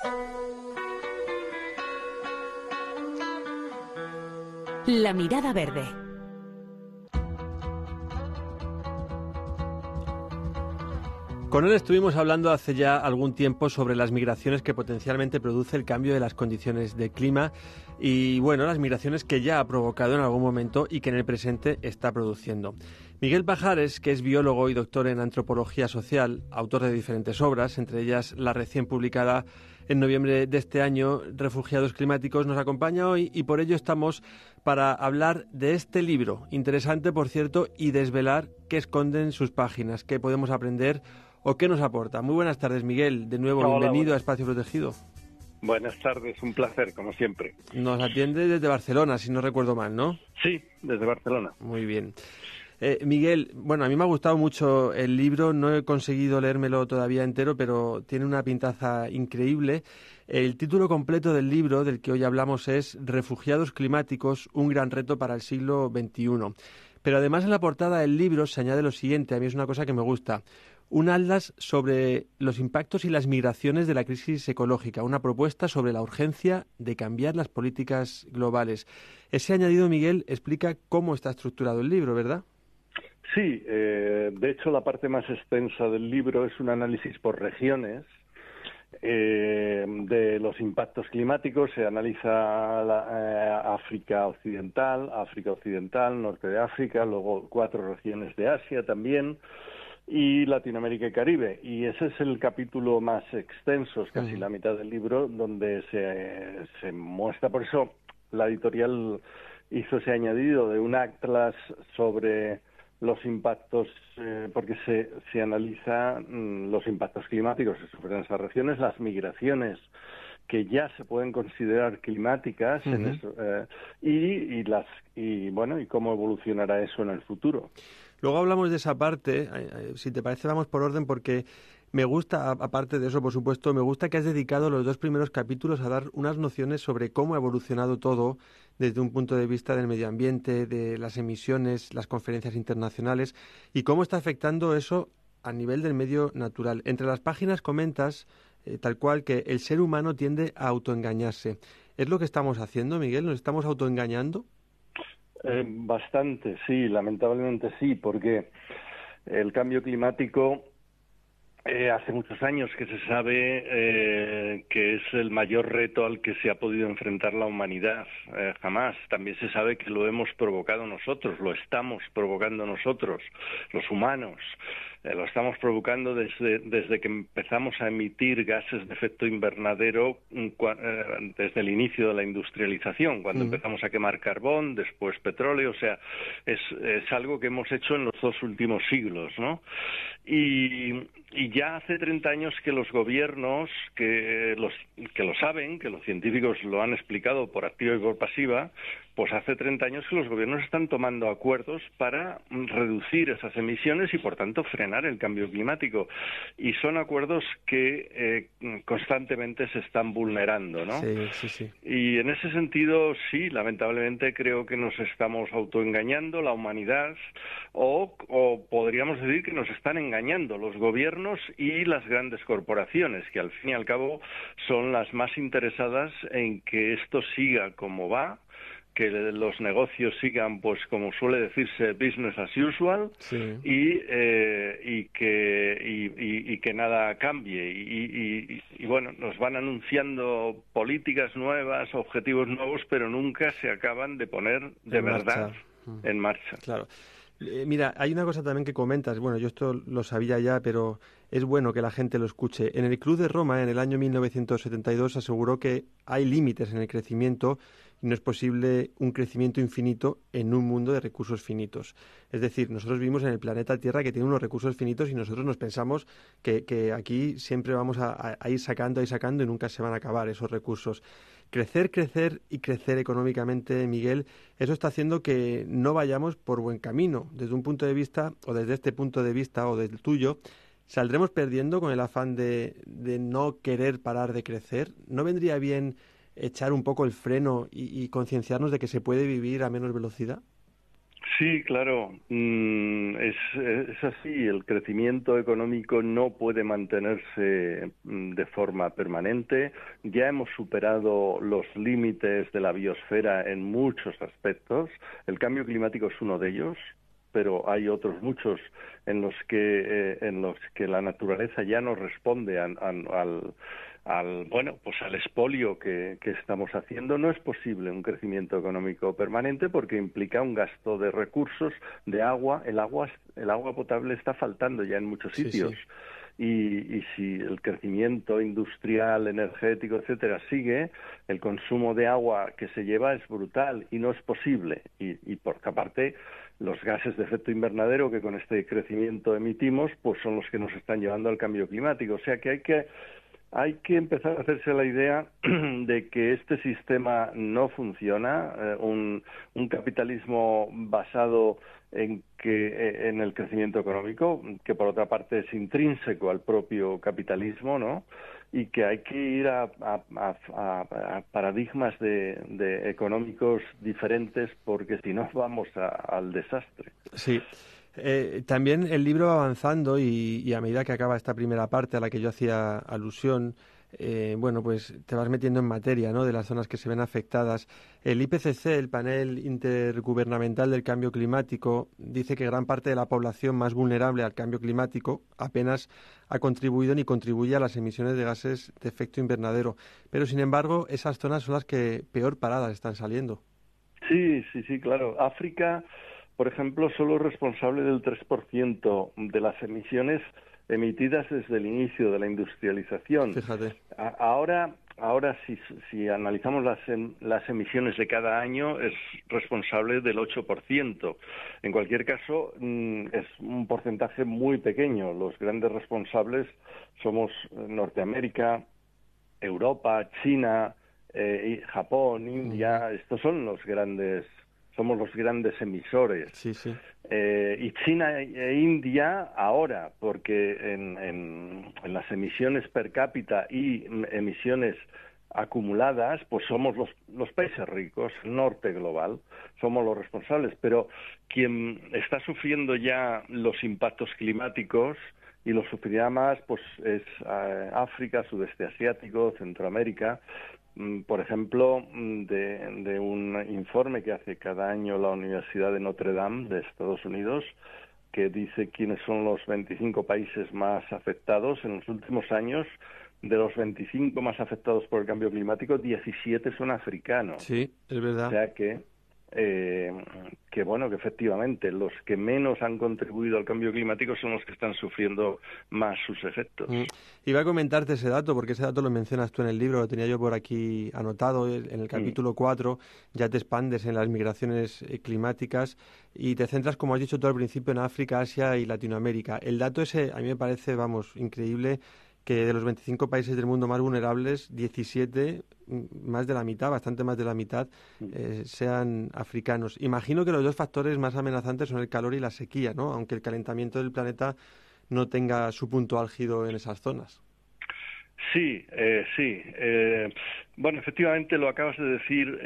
La mirada verde. Con él estuvimos hablando hace ya algún tiempo sobre las migraciones que potencialmente produce el cambio de las condiciones del clima y, bueno, las migraciones que ya ha provocado en algún momento y que en el presente está produciendo. Miguel Pajares, que es biólogo y doctor en antropología social, autor de diferentes obras, entre ellas la recién publicada en noviembre de este año, Refugiados climáticos, nos acompaña hoy y por ello estamos para hablar de este libro, interesante por cierto, y desvelar qué esconden sus páginas, qué podemos aprender o qué nos aporta. Muy buenas tardes, Miguel. De nuevo, Hola, bienvenido buenas. a Espacio Protegido. Buenas tardes, un placer, como siempre. Nos atiende desde Barcelona, si no recuerdo mal, ¿no? Sí, desde Barcelona. Muy bien. Miguel, bueno, a mí me ha gustado mucho el libro, no he conseguido leérmelo todavía entero, pero tiene una pintaza increíble. El título completo del libro del que hoy hablamos es Refugiados climáticos, un gran reto para el siglo XXI. Pero además en la portada del libro se añade lo siguiente, a mí es una cosa que me gusta. Un atlas sobre los impactos y las migraciones de la crisis ecológica, una propuesta sobre la urgencia de cambiar las políticas globales. Ese añadido, Miguel, explica cómo está estructurado el libro, ¿verdad? Sí, de hecho la parte más extensa del libro es un análisis por regiones de los impactos climáticos. Se analiza África Occidental, norte de África, luego 4 regiones de Asia también, y Latinoamérica y Caribe. Y ese es el capítulo más extenso, es casi la mitad del libro, donde se muestra. Por eso la editorial hizo ese añadido de un atlas sobre los impactos, porque se analiza los impactos climáticos que sufren esas regiones, las migraciones que ya se pueden considerar climáticas en eso, y cómo evolucionará eso en el futuro. Luego hablamos de esa parte, si te parece vamos por orden porque me gusta, aparte de eso por supuesto, me gusta que has dedicado los 2 primeros capítulos a dar unas nociones sobre cómo ha evolucionado todo desde un punto de vista del medio ambiente, de las emisiones, las conferencias internacionales y cómo está afectando eso a nivel del medio natural. Entre las páginas comentas tal cual que el ser humano tiende a autoengañarse. ¿Es lo que estamos haciendo, Miguel? ¿Nos estamos autoengañando? Bastante, sí, lamentablemente sí, porque el cambio climático hace muchos años que se sabe que es el mayor reto al que se ha podido enfrentar la humanidad, jamás. También se sabe que lo hemos provocado nosotros, lo estamos provocando nosotros, los humanos. Lo estamos provocando desde que empezamos a emitir gases de efecto invernadero desde el inicio de la industrialización, cuando empezamos a quemar carbón, después petróleo. O sea, es algo que hemos hecho en los 2 últimos siglos, ¿no? Y ya hace 30 años que los gobiernos, que lo saben, que los científicos lo han explicado por activa y por pasiva, pues hace 30 años que los gobiernos están tomando acuerdos para reducir esas emisiones y, por tanto, frenar el cambio climático. Y son acuerdos que constantemente se están vulnerando, ¿no? Sí. Y en ese sentido, sí, lamentablemente creo que nos estamos autoengañando, la humanidad, o podríamos decir que nos están engañando los gobiernos y las grandes corporaciones, que al fin y al cabo son las más interesadas en que esto siga como va, que los negocios sigan, pues como suele decirse, business as usual, sí. y que nada cambie. Y bueno, nos van anunciando políticas nuevas, objetivos nuevos, pero nunca se acaban de poner de verdad en marcha. Claro. Mira, hay una cosa también que comentas, bueno, yo esto lo sabía ya, pero es bueno que la gente lo escuche. En el Club de Roma, en el año 1972, aseguró que hay límites en el crecimiento y no es posible un crecimiento infinito en un mundo de recursos finitos. Es decir, nosotros vivimos en el planeta Tierra que tiene unos recursos finitos y nosotros nos pensamos que aquí siempre vamos a ir sacando y nunca se van a acabar esos recursos. Crecer y crecer económicamente, Miguel, eso está haciendo que no vayamos por buen camino. Desde un punto de vista, o desde este punto de vista, o del tuyo, ¿saldremos perdiendo con el afán de no querer parar de crecer? ¿No vendría bien echar un poco el freno y concienciarnos de que se puede vivir a menos velocidad? Sí, claro, es así. El crecimiento económico no puede mantenerse de forma permanente. Ya hemos superado los límites de la biosfera en muchos aspectos. El cambio climático es uno de ellos, pero hay otros muchos en los que la naturaleza ya no responde al expolio que estamos haciendo. No es posible un crecimiento económico permanente porque implica un gasto de recursos, de agua. El agua potable está faltando ya en muchos Sí, sitios. sí. Y si el crecimiento industrial, energético, etcétera, sigue, el consumo de agua que se lleva es brutal y no es posible. Y por otra parte, los gases de efecto invernadero que con este crecimiento emitimos, pues son los que nos están llevando al cambio climático. O sea que hay que empezar a hacerse la idea de que este sistema no funciona, un capitalismo basado en el crecimiento económico, que por otra parte es intrínseco al propio capitalismo, ¿no? Y que hay que ir a paradigmas de económicos diferentes, porque si no vamos al desastre. Sí. También el libro va avanzando y a medida que acaba esta primera parte a la que yo hacía alusión, bueno, pues te vas metiendo en materia, ¿no? De las zonas que se ven afectadas. El IPCC, el Panel Intergubernamental del Cambio Climático, dice que gran parte de la población más vulnerable al cambio climático apenas ha contribuido ni contribuye a las emisiones de gases de efecto invernadero. Pero, sin embargo, esas zonas son las que peor paradas están saliendo. Sí, claro. África, por ejemplo, solo es responsable del 3% de las emisiones emitidas desde el inicio de la industrialización. Fíjate. Ahora si analizamos las emisiones de cada año, es responsable del 8%. En cualquier caso, es un porcentaje muy pequeño. Los grandes responsables somos Norteamérica, Europa, China, Japón, India. Estos son somos los grandes emisores. Sí, sí. Y China e India ahora, porque en las emisiones per cápita y emisiones acumuladas, pues somos los países ricos, el norte global, somos los responsables. Pero quien está sufriendo ya los impactos climáticos y lo sufrirá más, pues es África, sudeste asiático, Centroamérica. Por ejemplo, de un informe que hace cada año la Universidad de Notre Dame de Estados Unidos, que dice quiénes son los 25 países más afectados en los últimos años. De los 25 más afectados por el cambio climático, 17 son africanos. Sí, es verdad. O sea que bueno, que efectivamente los que menos han contribuido al cambio climático son los que están sufriendo más sus efectos. Iba a comentarte ese dato, porque ese dato lo mencionas tú en el libro, lo tenía yo por aquí anotado, en el capítulo 4, ya te expandes en las migraciones climáticas y te centras, como has dicho tú al principio, en África, Asia y Latinoamérica. El dato ese a mí me parece, vamos, increíble, que de los 25 países del mundo más vulnerables, 17, más de la mitad, bastante más de la mitad, sean africanos. Imagino que los dos factores más amenazantes son el calor y la sequía, ¿no? Aunque el calentamiento del planeta no tenga su punto álgido en esas zonas. Sí. Bueno, efectivamente lo acabas de decir,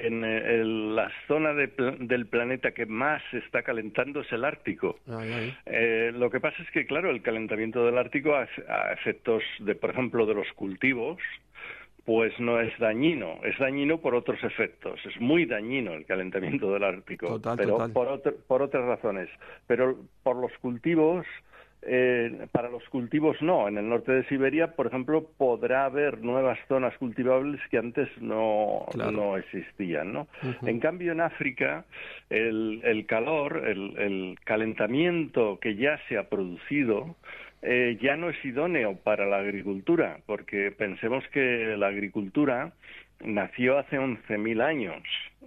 la zona del planeta que más se está calentando es el Ártico. Lo que pasa es que, claro, el calentamiento del Ártico a efectos por ejemplo, de los cultivos, pues no es dañino. Es dañino por otros efectos. Es muy dañino el calentamiento del Ártico, pero por otras razones. Pero por los cultivos, para los cultivos no. En el norte de Siberia, por ejemplo, podrá haber nuevas zonas cultivables que antes no existían, ¿no? Uh-huh. En cambio, en África, el calor, el calentamiento que ya se ha producido, ya no es idóneo para la agricultura, porque pensemos que la agricultura nació hace 11.000 años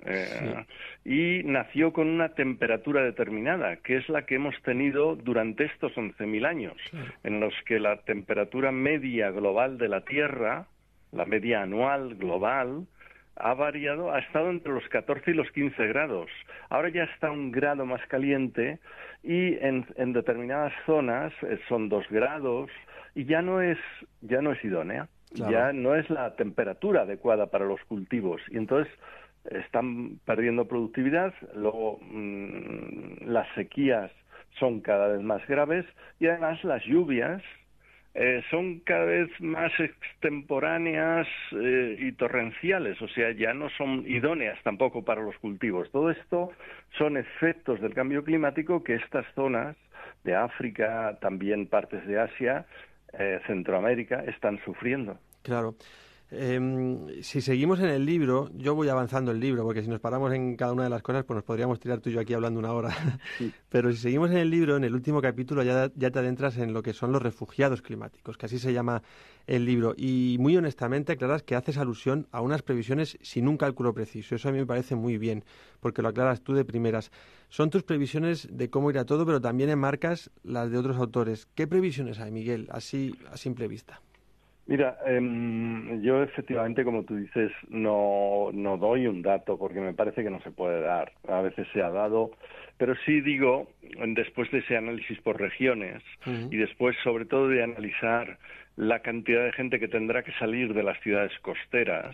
y nació con una temperatura determinada, que es la que hemos tenido durante estos 11.000 años, en los que la temperatura media global de la Tierra, la media anual global, ha estado entre los 14 y los 15 grados. Ahora ya está un grado más caliente y en determinadas zonas son 2 grados y ya no es idónea. Claro. Ya no es la temperatura adecuada para los cultivos y entonces están perdiendo productividad, luego las sequías son cada vez más graves y además las lluvias son cada vez más extemporáneas y torrenciales, o sea, ya no son idóneas tampoco para los cultivos. Todo esto son efectos del cambio climático que estas zonas de África, también partes de Asia, Centroamérica, están sufriendo. Claro. Si seguimos en el libro, yo voy avanzando el libro, porque si nos paramos en cada una de las cosas, pues nos podríamos tirar tú y yo aquí hablando una hora. Sí. Pero si seguimos en el libro, en el último capítulo ya te adentras en lo que son los refugiados climáticos, que así se llama el libro. Y muy honestamente aclaras que haces alusión a unas previsiones sin un cálculo preciso. Eso a mí me parece muy bien, porque lo aclaras tú de primeras. Son tus previsiones de cómo irá todo, pero también enmarcas las de otros autores. ¿Qué previsiones hay, Miguel, así a simple vista? Mira, yo efectivamente, como tú dices, no doy un dato porque me parece que no se puede dar. A veces se ha dado, pero sí digo, después de ese análisis por regiones y después sobre todo de analizar la cantidad de gente que tendrá que salir de las ciudades costeras,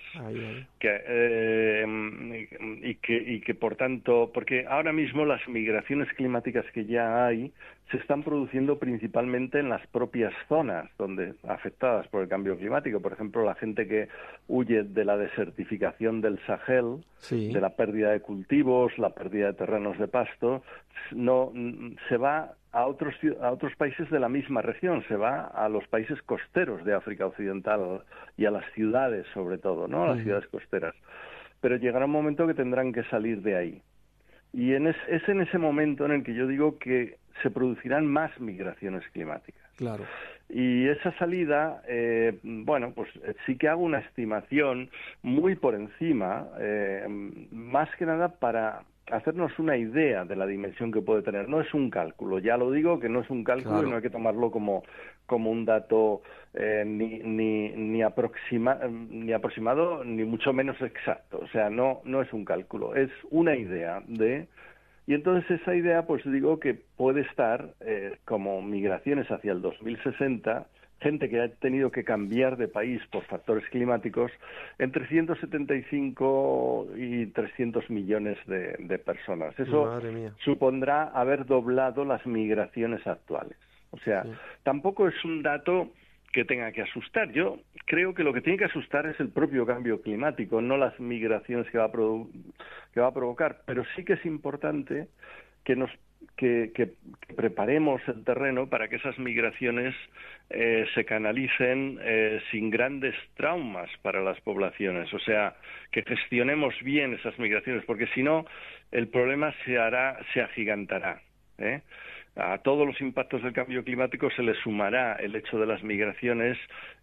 y que por tanto, porque ahora mismo las migraciones climáticas que ya hay se están produciendo principalmente en las propias zonas donde afectadas por el cambio climático. Por ejemplo, la gente que huye de la desertificación del Sahel, de la pérdida de cultivos, la pérdida de terrenos de pasto, no se va a otros países de la misma región, se va a los países costeros de África Occidental y a las ciudades sobre todo, ¿no? A las ciudades costeras. Pero llegará un momento que tendrán que salir de ahí. Y es en ese momento en el que yo digo que se producirán más migraciones climáticas. Claro. Y esa salida, pues sí que hago una estimación muy por encima, más que nada para hacernos una idea de la dimensión que puede tener. No es un cálculo, ya lo digo que no es un cálculo, claro, y no hay que tomarlo como un dato ni aproximado, ni mucho menos exacto. O sea, no es un cálculo, es una idea de... Y entonces esa idea, pues digo que puede estar como migraciones hacia el 2060, gente que ha tenido que cambiar de país por factores climáticos, entre 175 y 300 millones de personas. Eso supondrá haber doblado las migraciones actuales. O sea, tampoco es un dato que tenga que asustar. Yo creo que lo que tiene que asustar es el propio cambio climático, no las migraciones que va a provocar. Pero sí que es importante que preparemos el terreno para que esas migraciones se canalicen sin grandes traumas para las poblaciones. O sea, que gestionemos bien esas migraciones, porque si no, el problema se agigantará, ¿eh? A todos los impactos del cambio climático se le sumará el hecho de las migraciones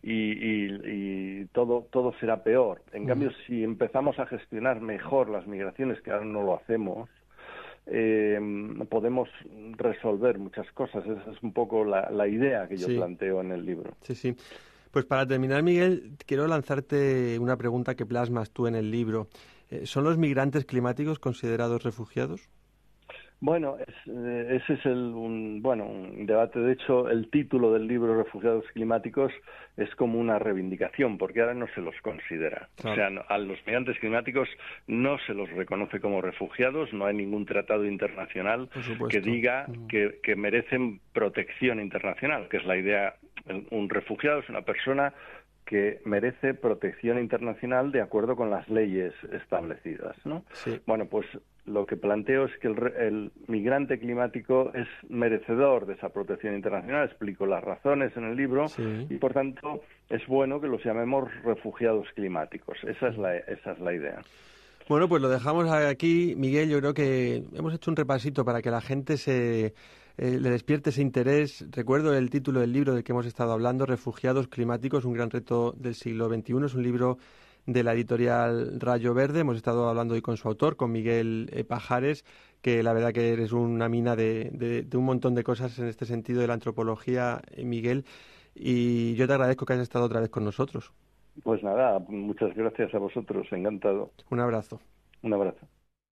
y todo será peor. En cambio, si empezamos a gestionar mejor las migraciones, que ahora no lo hacemos, podemos resolver muchas cosas. Esa es un poco la idea que yo planteo en el libro. Sí. Pues para terminar, Miguel, quiero lanzarte una pregunta que plasmas tú en el libro. ¿Son los migrantes climáticos considerados refugiados? Bueno, ese es un debate. De hecho, el título del libro, Refugiados Climáticos, es como una reivindicación, porque ahora no se los considera. Claro. O sea, a los migrantes climáticos no se los reconoce como refugiados, no hay ningún tratado internacional que diga que merecen protección internacional, que es la idea. Un refugiado es una persona que merece protección internacional de acuerdo con las leyes establecidas, ¿no? Sí. Bueno, pues lo que planteo es que el migrante climático es merecedor de esa protección internacional. Explico las razones en el libro y, por tanto, es bueno que los llamemos refugiados climáticos. Esa es la idea. Bueno, pues lo dejamos aquí, Miguel. Yo creo que hemos hecho un repasito para que la gente le despierte ese interés. Recuerdo el título del libro del que hemos estado hablando, Refugiados Climáticos, un gran reto del siglo XXI. Es un libro de la editorial Rayo Verde. Hemos estado hablando hoy con su autor, con Miguel Pajares, que la verdad que eres una mina de un montón de cosas en este sentido de la antropología, Miguel. Y yo te agradezco que hayas estado otra vez con nosotros. Pues nada, muchas gracias a vosotros, encantado. Un abrazo. Un abrazo.